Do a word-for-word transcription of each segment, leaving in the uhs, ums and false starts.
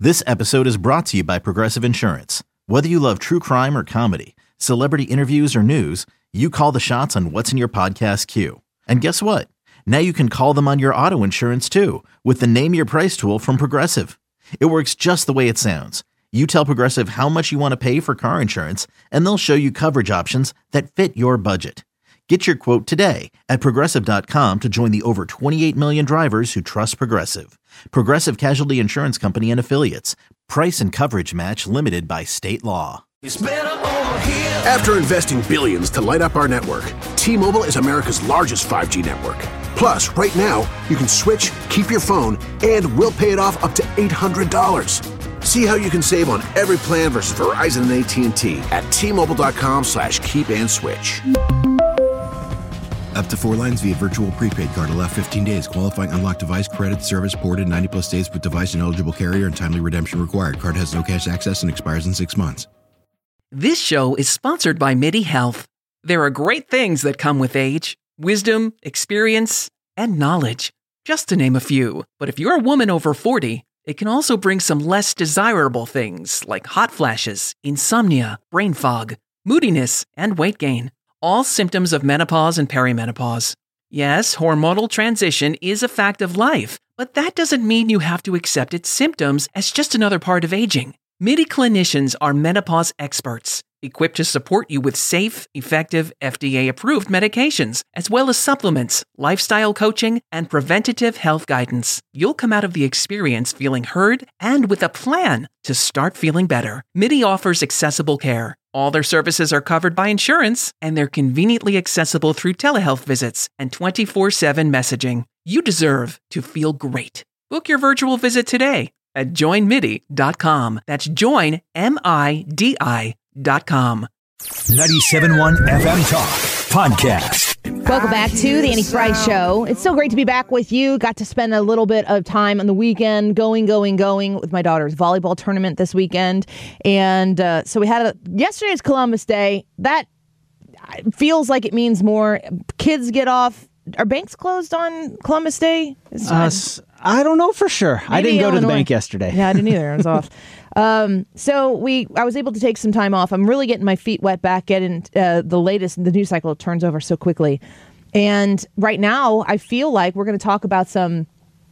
This episode is brought to you by Progressive Insurance. Whether you love true crime or comedy, celebrity interviews or news, you call the shots on what's in your podcast queue. And guess what? Now you can call them on your auto insurance too with the Name Your Price tool from Progressive. It works just the way it sounds. You tell Progressive how much you want to pay for car insurance, and they'll show you coverage options that fit your budget. Get your quote today at Progressive dot com to join the over twenty-eight million drivers who trust Progressive. Progressive Casualty Insurance Company and Affiliates. Price and coverage match limited by state law. After investing billions to light up our network, T-Mobile is America's largest five G network. Plus, right now, you can switch, keep your phone, and we'll pay it off up to eight hundred dollars. See how you can save on every plan versus Verizon and A T and T at T-Mobile.com slash keep and switch. Up to four lines via virtual prepaid card. Allow fifteen days. Qualifying unlocked device credit service ported ninety plus days with device and eligible carrier and timely redemption required. Card has no cash access and expires in six months. This show is sponsored by MIDI Health. There are great things that come with age. Wisdom, experience, and knowledge. Just to name a few. But if you're a woman over forty, it can also bring some less desirable things like hot flashes, insomnia, brain fog, moodiness, and weight gain. All symptoms of menopause and perimenopause. Yes, hormonal transition is a fact of life, but that doesn't mean you have to accept its symptoms as just another part of aging. MIDI clinicians are menopause experts, equipped to support you with safe, effective, F D A-approved medications, as well as supplements, lifestyle coaching, and preventative health guidance. You'll come out of the experience feeling heard and with a plan to start feeling better. MIDI offers accessible care. All their services are covered by insurance, and they're conveniently accessible through telehealth visits and twenty-four seven messaging. You deserve to feel great. Book your virtual visit today at join midi dot com. That's join, M I D I dot com. ninety-seven point one F M Talk Podcast. Welcome back to the Annie Frey Show. It's so great to be back with you. Got to spend a little bit of time on the weekend going, going, going with my daughter's volleyball tournament this weekend. And uh, so we had a, yesterday's Columbus Day. That feels like it means more. Kids get off. Are banks closed on Columbus Day? Uh, I don't know for sure. Maybe I didn't go Illinois. to the bank yesterday. Yeah, I didn't either. I was off. Um, so we, I was able to take some time off. I'm really getting my feet wet back, getting uh, the latest. The news cycle turns over so quickly. And right now, I feel like we're going to talk about some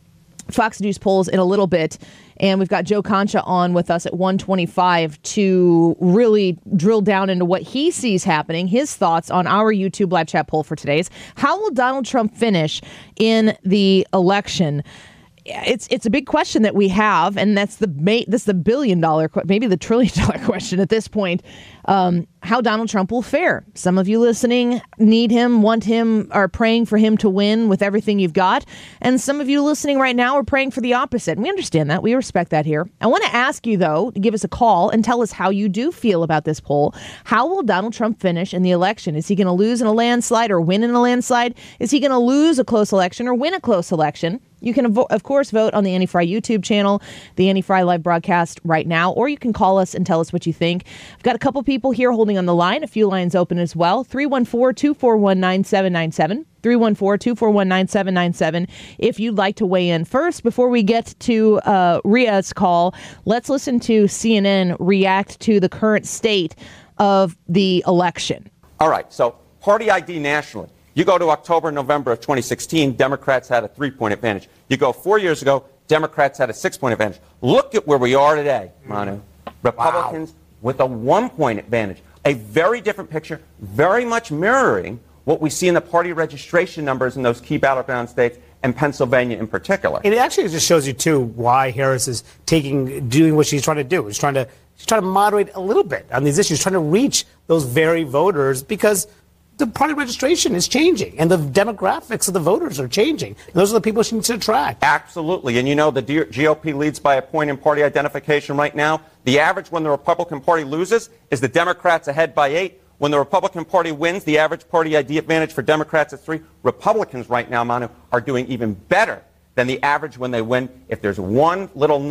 Fox News polls in a little bit. And we've got Joe Concha on with us at one twenty-five to really drill down into what he sees happening, his thoughts on our YouTube live chat poll for today's. How will Donald Trump finish in the election? It's it's a big question that we have, and that's the that's the billion dollar, maybe the trillion dollar question at this point. Um, how Donald Trump will fare. Some of you listening need him, want him, are praying for him to win with everything you've got, and some of you listening right now are praying for the opposite. And we understand that. We respect that here. I want to ask you though to give us a call and tell us how you do feel about this poll. How will Donald Trump finish in the election? Is he going to lose in a landslide or win in a landslide? Is he going to lose a close election or win a close election? You can, of course, vote on the Annie Frey YouTube channel, the Annie Frey live broadcast right now, or you can call us and tell us what you think. I've got a couple people here holding on the line, a few lines open as well. three one four, two four one, nine seven nine seven. three one four, two four one, nine seven nine seven. If you'd like to weigh in first, before we get to uh, Ria's call, let's listen to C N N react to the current state of the election. All right, so party I D nationally. You go to October, November of twenty sixteen, Democrats had a three-point advantage. You go four years ago, Democrats had a six-point advantage. Look at where we are today, Manu. Republicans wow. with a one-point advantage. A very different picture, very much mirroring what we see in the party registration numbers in those key battleground states, and Pennsylvania in particular. It actually just shows you, too, why Harris is taking, doing what she's trying to do. She's trying to, she's trying to moderate a little bit on these issues, trying to reach those very voters, because the party registration is changing, and the demographics of the voters are changing. And those are the people she needs to attract. Absolutely. And you know, the G O P leads by a point in party identification right now. The average when the Republican Party loses is the Democrats ahead by eight. When the Republican Party wins, the average party I D advantage for Democrats is three. Republicans right now, Manu, are doing even better than the average when they win. If there's one little nugget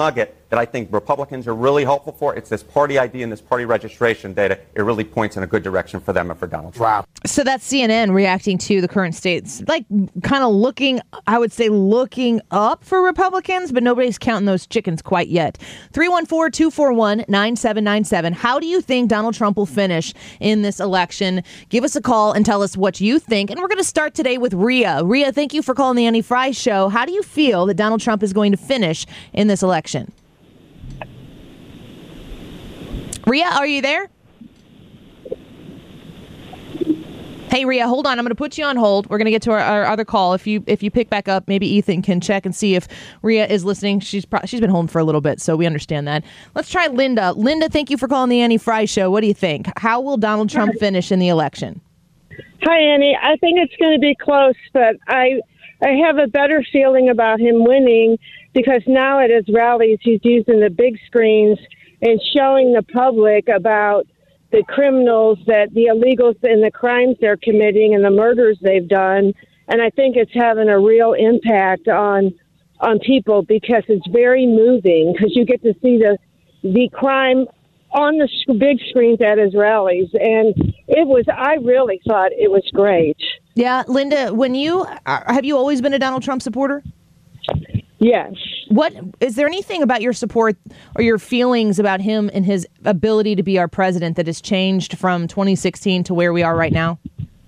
that I think Republicans are really hopeful for. It's this party I D and this party registration data. It really points in a good direction for them and for Donald Trump. Wow. So that's C N N reacting to the current states, like kind of looking, I would say, looking up for Republicans, but nobody's counting those chickens quite yet. three one four, two four one, nine seven nine seven. How do you think Donald Trump will finish in this election? Give us a call and tell us what you think. And we're going to start today with Rhea. Rhea, thank you for calling the Annie Frey Show. How do you feel that Donald Trump is going to finish in this election? Rhea, are you there? Hey, Rhea, hold on. I'm going to put you on hold. We're going to get to our, our other call. If you if you pick back up, maybe Ethan can check and see if Rhea is listening. She's pro- she's been holding for a little bit, so we understand that. Let's try Linda. Linda, thank you for calling the Annie Frey Show. What do you think? How will Donald Trump finish in the election? Hi, Annie. I think it's going to be close, but I I have a better feeling about him winning because now at his rallies he's using the big screens and showing the public about the criminals, that the illegals and the crimes they're committing and the murders they've done. And I think it's having a real impact on on people because it's very moving because you get to see the the crime on the sh- big screens at his rallies. And it was, I really thought it was great. Yeah, Linda, when you, uh, have you always been a Donald Trump supporter? Yes. What is there anything about your support or your feelings about him and his ability to be our president that has changed from twenty sixteen to where we are right now?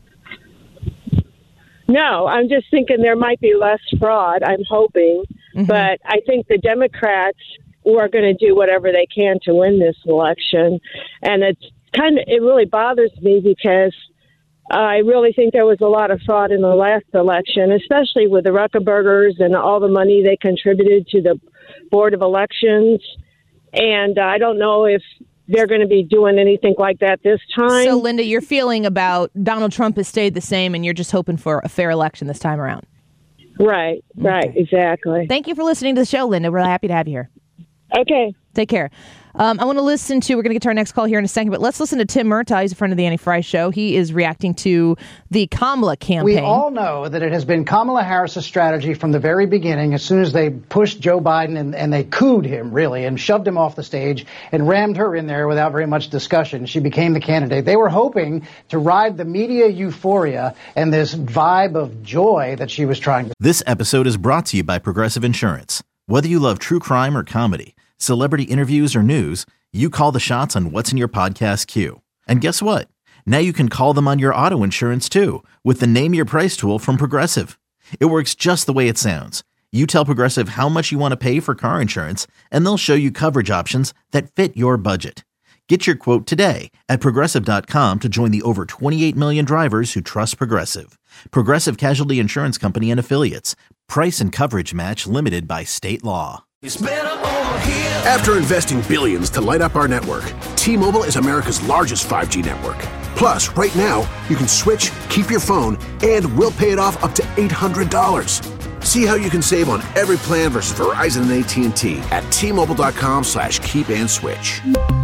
No, I'm just thinking there might be less fraud. I'm hoping, mm-hmm. but I think the Democrats are going to do whatever they can to win this election, and it's kind of it really bothers me because I really think there was a lot of fraud in the last election, especially with the Ruckerbergers and all the money they contributed to the Board of Elections. And I don't know if they're going to be doing anything like that this time. So, Linda, your feeling about Donald Trump has stayed the same, and you're just hoping for a fair election this time around. Right, right, okay. Exactly. Thank you for listening to the show, Linda. We're happy to have you here. Okay. Take care. Um, I want to listen to, we're going to get to our next call here in a second, but let's listen to Tim Murtaugh. He's a friend of the Annie Frey Show. He is reacting to the Kamala campaign. We all know that it has been Kamala Harris's strategy from the very beginning, as soon as they pushed Joe Biden and, and they cooed him, really, and shoved him off the stage and rammed her in there without very much discussion. She became the candidate. They were hoping to ride the media euphoria and this vibe of joy that she was trying to. This episode is brought to you by Progressive Insurance. Whether you love true crime or comedy, celebrity interviews or news, you call the shots on what's in your podcast queue. And guess what? Now you can call them on your auto insurance too with the Name Your Price tool from Progressive. It works just the way it sounds. You tell Progressive how much you want to pay for car insurance, and they'll show you coverage options that fit your budget. Get your quote today at Progressive dot com to join the over twenty-eight million drivers who trust Progressive. Progressive Casualty Insurance Company and Affiliates. Price and coverage match limited by state law. It's better over here. After investing billions to light up our network, T-Mobile is America's largest five G network. Plus, right now, you can switch, keep your phone, and we'll pay it off up to eight hundred dollars. See how you can save on every plan versus Verizon and A T and T at T-Mobile.com slash keep and switch.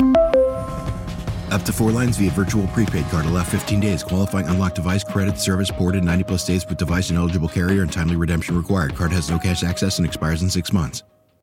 Up to four lines via virtual prepaid card. Allow fifteen days. Qualifying unlocked device credit service ported ninety plus days with device and eligible carrier and timely redemption required. Card has no cash access and expires in six months.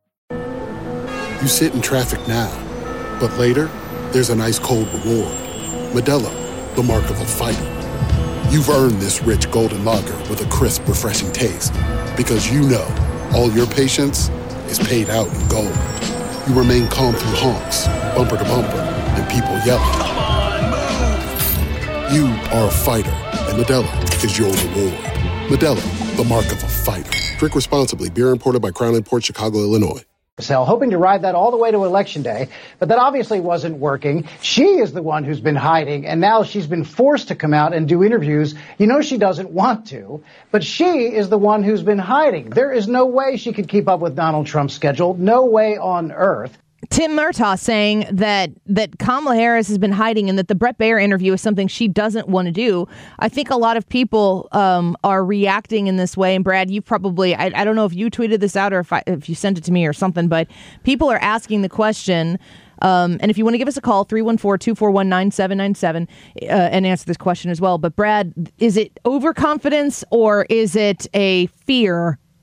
You sit in traffic now, but later, there's an ice cold reward. Modelo, the mark of a fighter. You've earned this rich golden lager with a crisp, refreshing taste. Because you know, all your patience is paid out in gold. You remain calm through honks, bumper to bumper, and people yelling. Come on, move! You are a fighter, and Modelo is your reward. Modelo, the mark of a fighter. Drink responsibly. Beer imported by Crown Imports, Chicago, Illinois. Hoping to ride that all the way to Election Day, but that obviously wasn't working. She is the one who's been hiding, and now she's been forced to come out and do interviews. You know she doesn't want to, but she is the one who's been hiding. There is no way she could keep up with Donald Trump's schedule. No way on earth. Tim Murtaugh saying that that Kamala Harris has been hiding and that the Bret Baier interview is something she doesn't want to do. I think a lot of people um, are reacting in this way. And Brad, you probably, I, I don't know if you tweeted this out or if, I, if you sent it to me or something, but people are asking the question. Um, and if you want to give us a call, three one four, two four one, nine seven nine seven uh, and answer this question as well. But Brad, is it overconfidence or is it a fear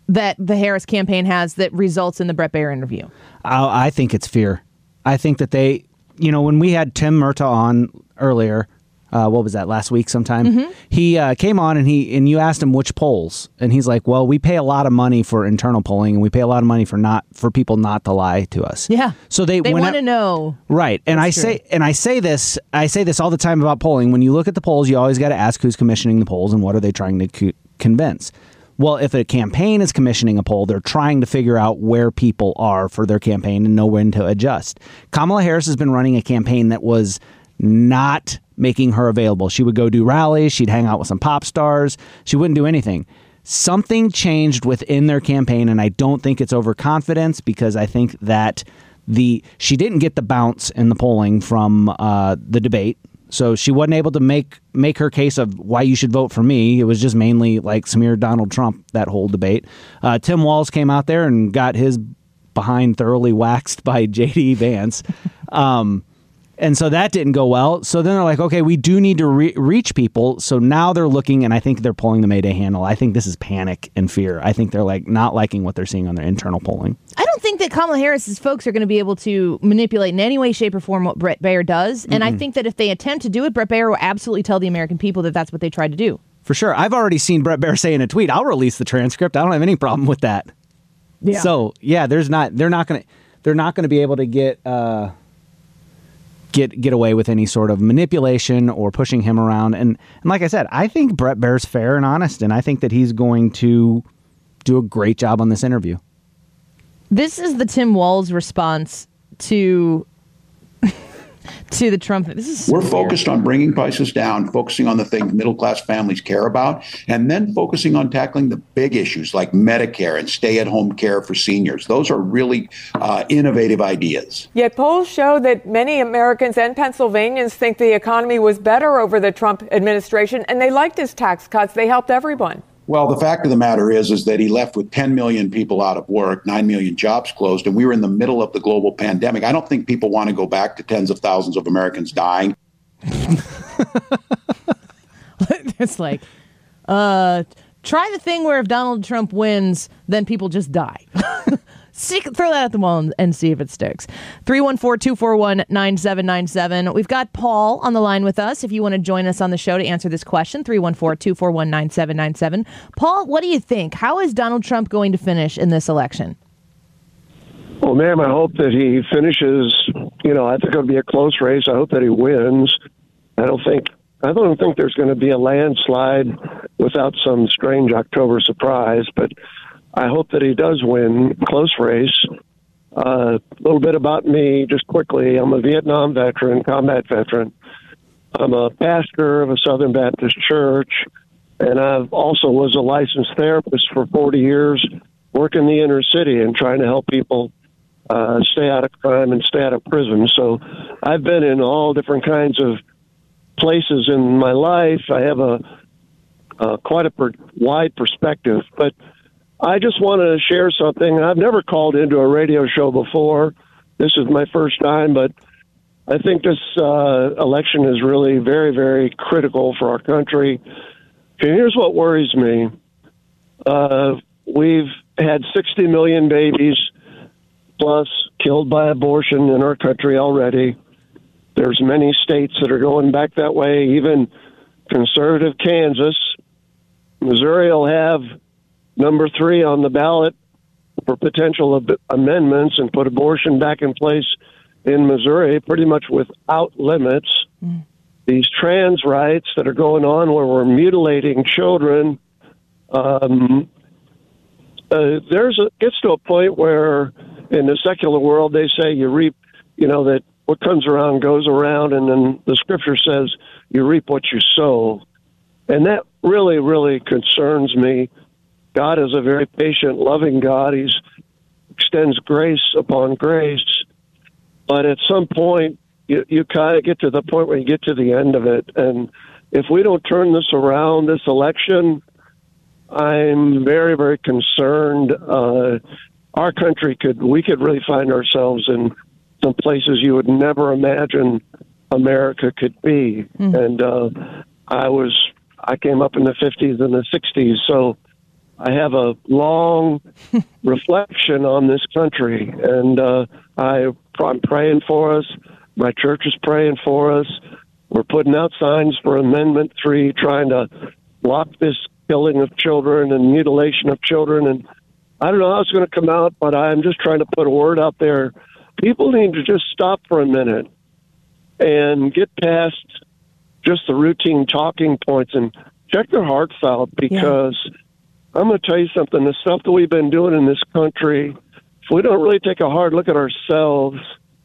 that the Harris campaign has that results in the Bret Baier interview? I, I think it's fear. I think that they, you know, when we had Tim Murtaugh on earlier, uh, what was that, last week sometime? Mm-hmm. He uh, came on and he and you asked him which polls, and he's like, "Well, we pay a lot of money for internal polling, and we pay a lot of money for not for people not to lie to us." Yeah. So they they want to know, right? And I true. say and I say this I say this all the time about polling. When you look at the polls, you always got to ask who's commissioning the polls and what are they trying to co- convince. Well, if a campaign is commissioning a poll, they're trying to figure out where people are for their campaign and know when to adjust. Kamala Harris has been running a campaign that was not making her available. She would go do rallies. She'd hang out with some pop stars. She wouldn't do anything. Something changed within their campaign, and I don't think it's overconfidence, because I think that the she didn't get the bounce in the polling from uh, the debate. So she wasn't able to make make her case of why you should vote for me. It was just mainly like smear Donald Trump, that whole debate. Uh, Tim Walz came out there and got his behind thoroughly waxed by J D Vance. Um, and so that didn't go well. So then they're like, okay, we do need to re- reach people. So now they're looking, and I think they're pulling the Mayday handle. I think this is panic and fear. I think they're like not liking what they're seeing on their internal polling. I don't think that Kamala Harris's folks are going to be able to manipulate in any way, shape, or form what Bret Baier does. And mm-hmm. I think that if they attempt to do it, Bret Baier will absolutely tell the American people that that's what they tried to do. For sure. I've already seen Bret Baier say in a tweet, "I'll release the transcript. I don't have any problem with that." Yeah. So yeah, there's not. They're not going to. They're not going to be able to get. Uh, get get away with any sort of manipulation or pushing him around. And, and like I said, I think Bret Baier's fair and honest, and I think that he's going to do a great job on this interview. This is the Tim Walz response to to the Trump. This is so We're weird. focused on bringing prices down, focusing on the things middle-class families care about, and then focusing on tackling the big issues like Medicare and stay-at-home care for seniors. Those are really uh, innovative ideas. Yet polls show that many Americans and Pennsylvanians think the economy was better over the Trump administration, and they liked his tax cuts. They helped everyone. Well, the fact of the matter is, is that he left with ten million people out of work, nine million jobs closed, and we were in the middle of the global pandemic. I don't think people want to go back to tens of thousands of Americans dying. It's like, uh, try the thing where if Donald Trump wins, then people just die. See, throw that at the wall and, and see if it sticks. three one four, two four one, nine seven nine seven. We've got Paul on the line with us. If you want to join us on the show to answer this question, three one four, two four one, nine seven nine seven. Paul, what do you think? How is Donald Trump going to finish in this election? Well, ma'am, I hope that he finishes. You know, I think it'll be a close race. I hope that he wins. I don't think I don't think there's going to be a landslide without some strange October surprise, but I hope that he does win. Close race. A uh, little bit about me, just quickly. I'm a Vietnam veteran, combat veteran. I'm a pastor of a Southern Baptist church, and I also was a licensed therapist for forty years, working the inner city and trying to help people uh, stay out of crime and stay out of prison. So I've been in all different kinds of places in my life. I have a uh, quite a per- wide perspective, but I just want to share something. I've never called into a radio show before. This is my first time, but I think this uh, election is really very, very critical for our country. And here's what worries me. Uh, we've had sixty million babies plus killed by abortion in our country already. There's many states that are going back that way, even conservative Kansas. Missouri will have number three on the ballot for potential ab- amendments and put abortion back in place in Missouri pretty much without limits. Mm. These trans rights that are going on where we're mutilating children, um, uh, there's a, gets to a point where in the secular world they say you reap, you know, that what comes around goes around, and then the scripture says you reap what you sow. And that really, really concerns me. God is a very patient, loving God. He extends grace upon grace. But at some point, you, you kind of get to the point where you get to the end of it. And if we don't turn this around, this election, I'm very, very concerned. Uh, our country could, we could really find ourselves in some places you would never imagine America could be. Mm. And uh, I was, I came up in the fifties and the sixties, so I have a long reflection on this country, and uh, I, I'm praying for us. My church is praying for us. We're putting out signs for Amendment three, trying to block this killing of children and mutilation of children. And I don't know how it's going to come out, but I'm just trying to put a word out there. People need to just stop for a minute and get past just the routine talking points and check their hearts out, because yeah. I'm going to tell you something. The stuff that we've been doing in this country, if we don't really take a hard look at ourselves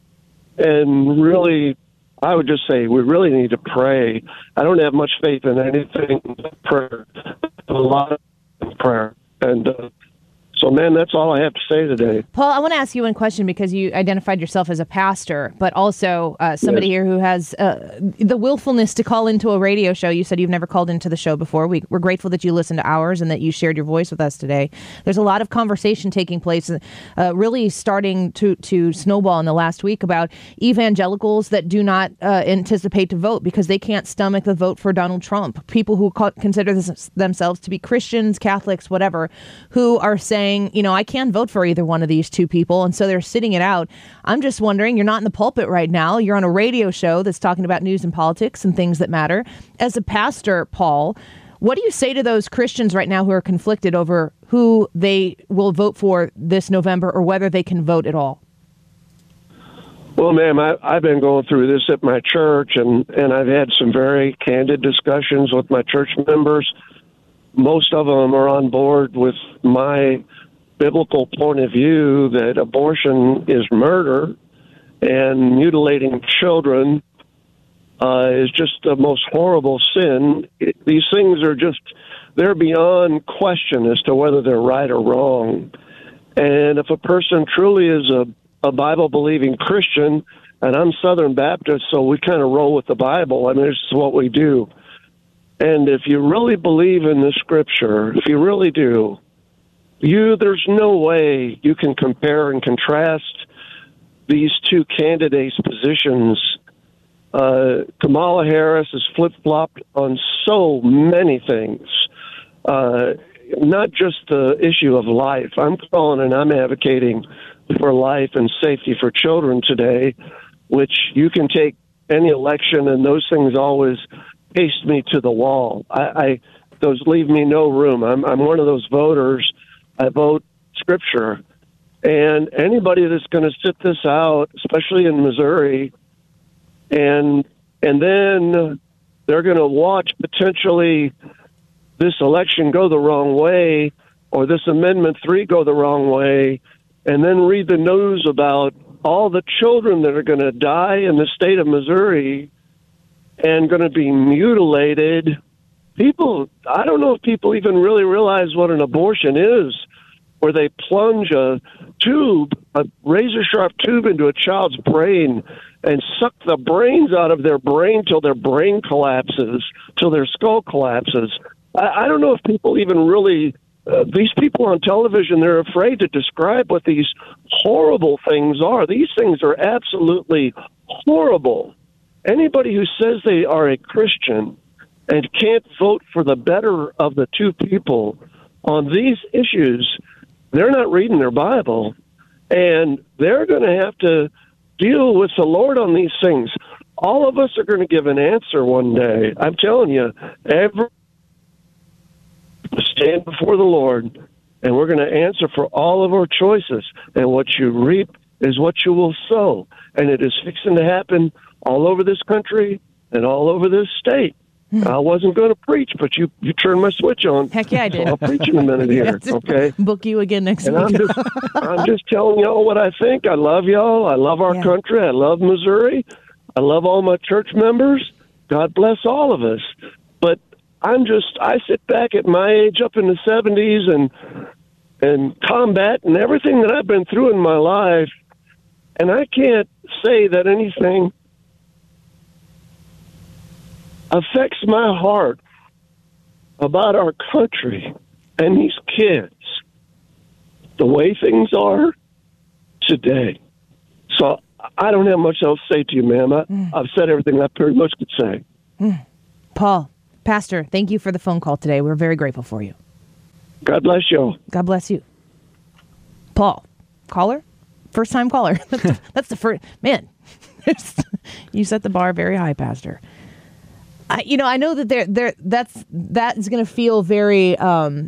and really, I would just say we really need to pray. I don't have much faith in anything but prayer. A lot of prayer. And uh, so, man, that's all I have to say today. Paul, I want to ask you one question, because you identified yourself as a pastor, but also uh, somebody yes. here who has uh, the willfulness to call into a radio show. You said you've never called into the show before. We, we're grateful that you listened to ours and that you shared your voice with us today. There's a lot of conversation taking place, uh, really starting to, to snowball in the last week, about evangelicals that do not uh, anticipate to vote because they can't stomach the vote for Donald Trump. People who call, consider this, themselves to be Christians, Catholics, whatever, who are saying, you know, I can't vote for either one of these two people. And so they're sitting it out. I'm just wondering, you're not in the pulpit right now. You're on a radio show that's talking about news and politics and things that matter. As a pastor, Paul, what do you say to those Christians right now who are conflicted over who they will vote for this November or whether they can vote at all? Well, ma'am, I, I've been going through this at my church, and, and I've had some very candid discussions with my church members. Most of them are on board with my biblical point of view that abortion is murder and mutilating children uh, is just the most horrible sin. It, these things are just, they're beyond question as to whether they're right or wrong. And if a person truly is a, a Bible-believing Christian, and I'm Southern Baptist, so we kind of roll with the Bible. I mean, this is what we do. And if you really believe in the Scripture, if you really do, you there's no way you can compare and contrast these two candidates' positions. Uh, Kamala Harris has flip-flopped on so many things, uh, not just the issue of life. I'm calling and I'm advocating for life and safety for children today, which you can take any election, and those things always paste me to the wall. I, I those leave me no room. I'm I'm one of those voters. I vote Scripture, and anybody that's going to sit this out, especially in Missouri, and and then they're going to watch potentially this election go the wrong way, or this Amendment three go the wrong way, and then read the news about all the children that are going to die in the state of Missouri and going to be mutilated. People, I don't know if people even really realize what an abortion is, where they plunge a tube, a razor-sharp tube into a child's brain and suck the brains out of their brain till their brain collapses, till their skull collapses. I, I don't know if people even really, uh, these people on television, they're afraid to describe what these horrible things are. These things are absolutely horrible. Anybody who says they are a Christian and can't vote for the better of the two people on these issues, they're not reading their Bible, and they're going to have to deal with the Lord on these things. All of us are going to give an answer one day. I'm telling you, every stand before the Lord, and we're going to answer for all of our choices. And what you reap is what you will sow, and it is fixing to happen all over this country and all over this state. I wasn't going to preach, but you, you turned my switch on. Heck yeah, I did. So I'll preach in a minute here, okay? Book you again next and week. I'm just, I'm just telling y'all what I think. I love y'all. I love our yeah. country. I love Missouri. I love all my church members. God bless all of us. But I'm just, I sit back at my age up in the seventies and and combat and everything that I've been through in my life, and I can't say that anything affects my heart about our country and these kids the way things are today. So I don't have much else to say to you, ma'am. I, mm. I've said everything I pretty much could say. Mm. Paul, Pastor, thank you for the phone call today. We're very grateful for you. God bless you. God bless you. Paul, caller? First time caller. That's the, that's the first. Man, you set the bar very high, Pastor. I, you know, I know that there, there, that's, that is going to feel very, um,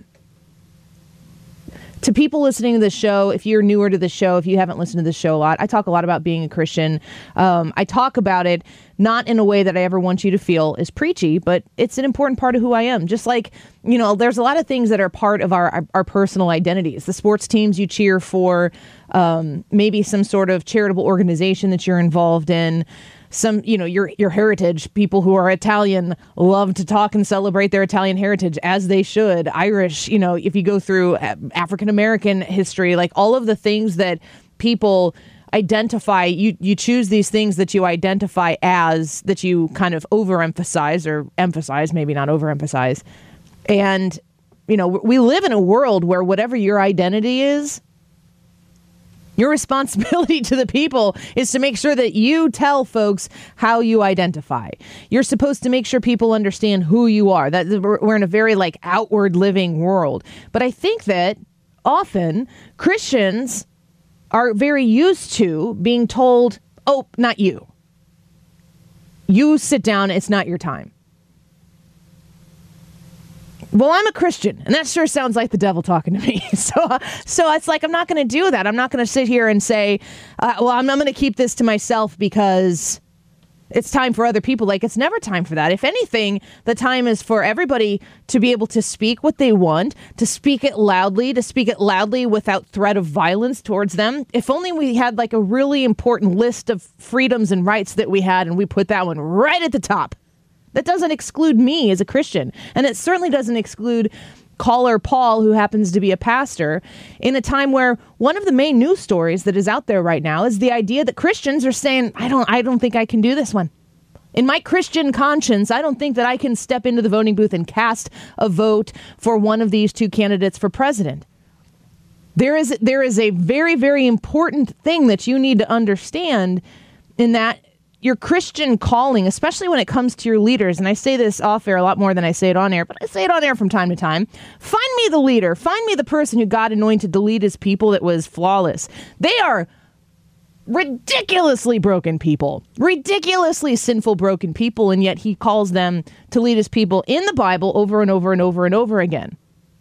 to people listening to the show, if you're newer to the show, if you haven't listened to the show a lot, I talk a lot about being a Christian. Um, I talk about it not in a way that I ever want you to feel is preachy, but it's an important part of who I am. Just like, you know, there's a lot of things that are part of our, our, our personal identities. The sports teams you cheer for, um, maybe some sort of charitable organization that you're involved in. Some, you know, your your heritage. People who are Italian love to talk and celebrate their Italian heritage, as they should. Irish, you know, if you go through African American history, like all of the things that people identify, you you choose these things that you identify as, that you kind of overemphasize or emphasize, maybe not overemphasize. And, you know, we live in a world where whatever your identity is, your responsibility to the people is to make sure that you tell folks how you identify. You're supposed to make sure people understand who you are. That we're in a very like outward living world. But I think that often Christians are very used to being told, oh, not you. You sit down. It's not your time. Well, I'm a Christian, and that sure sounds like the devil talking to me. So so it's like, I'm not going to do that. I'm not going to sit here and say, uh, well, I'm, I'm going to keep this to myself because it's time for other people. Like, it's never time for that. If anything, the time is for everybody to be able to speak what they want, to speak it loudly, to speak it loudly without threat of violence towards them. If only we had like a really important list of freedoms and rights that we had, and we put that one right at the top. That doesn't exclude me as a Christian. And it certainly doesn't exclude caller Paul, who happens to be a pastor, in a time where one of the main news stories that is out there right now is the idea that Christians are saying, I don't, I don't think I can do this one. In my Christian conscience, I don't think that I can step into the voting booth and cast a vote for one of these two candidates for president. There is, there is a very, very important thing that you need to understand in that your Christian calling, especially when it comes to your leaders, and I say this off air a lot more than I say it on air, but I say it on air from time to time. Find me the leader. Find me the person who God anointed to lead his people that was flawless. They are ridiculously broken people, ridiculously sinful, broken people, and yet he calls them to lead his people in the Bible over and over and over and over again.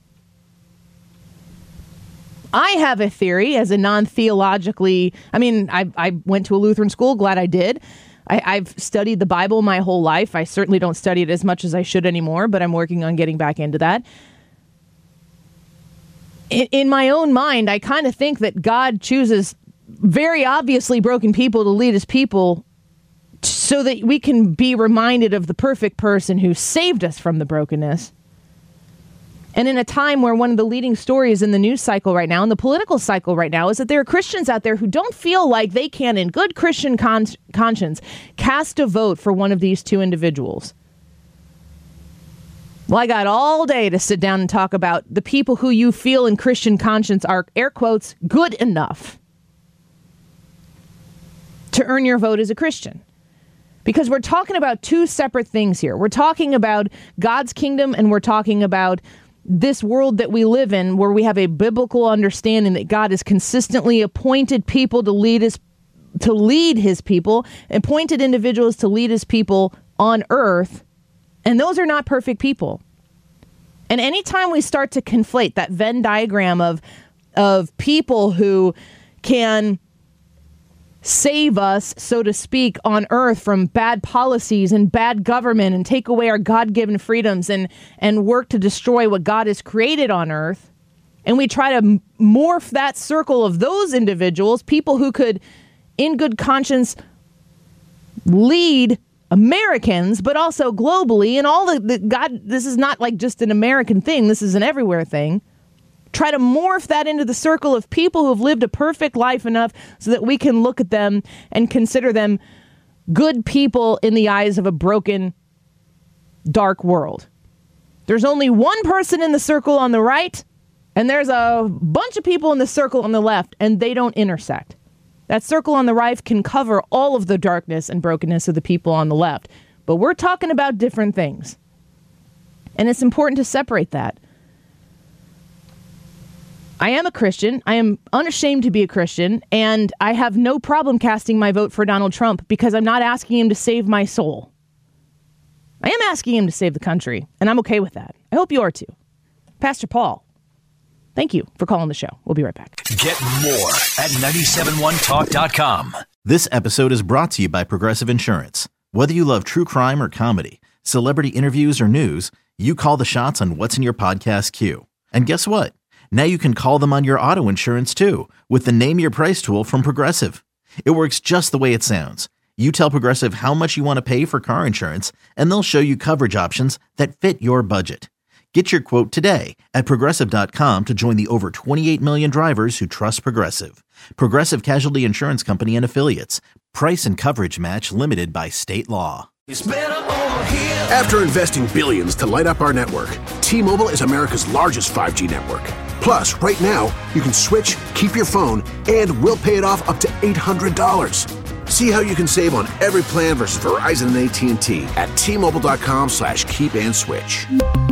I have a theory as a non-theologically, I mean, I, I went to a Lutheran school, glad I did. I, I've studied the Bible my whole life. I certainly don't study it as much as I should anymore, but I'm working on getting back into that. In, in my own mind, I kind of think that God chooses very obviously broken people to lead his people so that we can be reminded of the perfect person who saved us from the brokenness. And in a time where one of the leading stories in the news cycle right now, in the political cycle right now, is that there are Christians out there who don't feel like they can, in good Christian con- conscience, cast a vote for one of these two individuals. Well, I got all day to sit down and talk about the people who you feel in Christian conscience are, air quotes, good enough to earn your vote as a Christian. Because we're talking about two separate things here. We're talking about God's kingdom, and we're talking about this world that we live in, where we have a biblical understanding that God has consistently appointed people to lead his to lead his people, appointed individuals to lead his people on earth, and those are not perfect people. And anytime we start to conflate that Venn diagram of of people who can save us, so to speak, on earth from bad policies and bad government and take away our God-given freedoms and, and work to destroy what God has created on earth. And we try to morph that circle of those individuals, people who could, in good conscience, lead Americans, but also globally. And all the, the God, this is not like just an American thing. This is an everywhere thing. Try to morph that into the circle of people who have lived a perfect life enough so that we can look at them and consider them good people in the eyes of a broken, dark world. There's only one person in the circle on the right, and there's a bunch of people in the circle on the left, and they don't intersect. That circle on the right can cover all of the darkness and brokenness of the people on the left. But we're talking about different things. And it's important to separate that. I am a Christian. I am unashamed to be a Christian, and I have no problem casting my vote for Donald Trump because I'm not asking him to save my soul. I am asking him to save the country, and I'm okay with that. I hope you are too. Pastor Paul, thank you for calling the show. We'll be right back. Get more at nine seven one talk dot com. This episode is brought to you by Progressive Insurance. Whether you love true crime or comedy, celebrity interviews or news, you call the shots on what's in your podcast queue. And guess what? Now you can call them on your auto insurance too with the Name Your Price tool from Progressive. It works just the way it sounds. You tell Progressive how much you want to pay for car insurance, and they'll show you coverage options that fit your budget. Get your quote today at Progressive dot com to join the over twenty-eight million drivers who trust Progressive. Progressive Casualty Insurance Company and Affiliates. Price and coverage match limited by state law. After investing billions to light up our network, T-Mobile is America's largest five G network. Plus, right now, you can switch, keep your phone, and we'll pay it off up to eight hundred dollars. See how you can save on every plan versus Verizon and A T and T at T-Mobile.com slash keep and switch.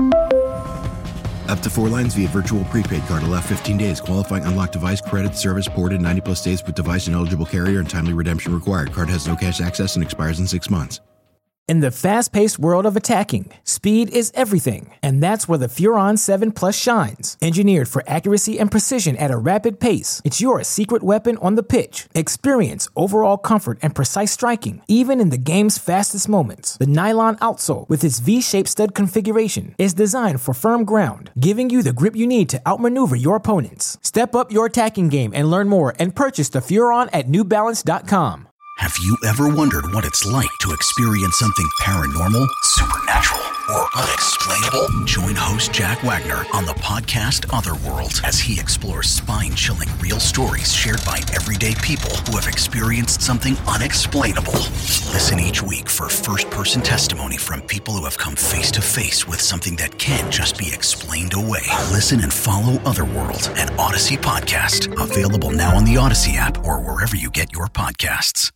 Up to four lines via virtual prepaid card. Allow fifteen days. Qualifying unlocked device credit service ported ninety plus days with device and eligible carrier and timely redemption required. Card has no cash access and expires in six months. In the fast-paced world of attacking, speed is everything, and that's where the Furon seven Plus shines. Engineered for accuracy and precision at a rapid pace, it's your secret weapon on the pitch. Experience overall comfort and precise striking, even in the game's fastest moments. The nylon outsole, with its V-shaped stud configuration, is designed for firm ground, giving you the grip you need to outmaneuver your opponents. Step up your attacking game and learn more and purchase the Furon at New Balance dot com. Have you ever wondered what it's like to experience something paranormal, supernatural, or unexplainable? Join host Jack Wagner on the podcast Otherworld as he explores spine-chilling real stories shared by everyday people who have experienced something unexplainable. Listen each week for first-person testimony from people who have come face-to-face with something that can't just be explained away. Listen and follow Otherworld, an Odyssey podcast, available now on the Odyssey app or wherever you get your podcasts.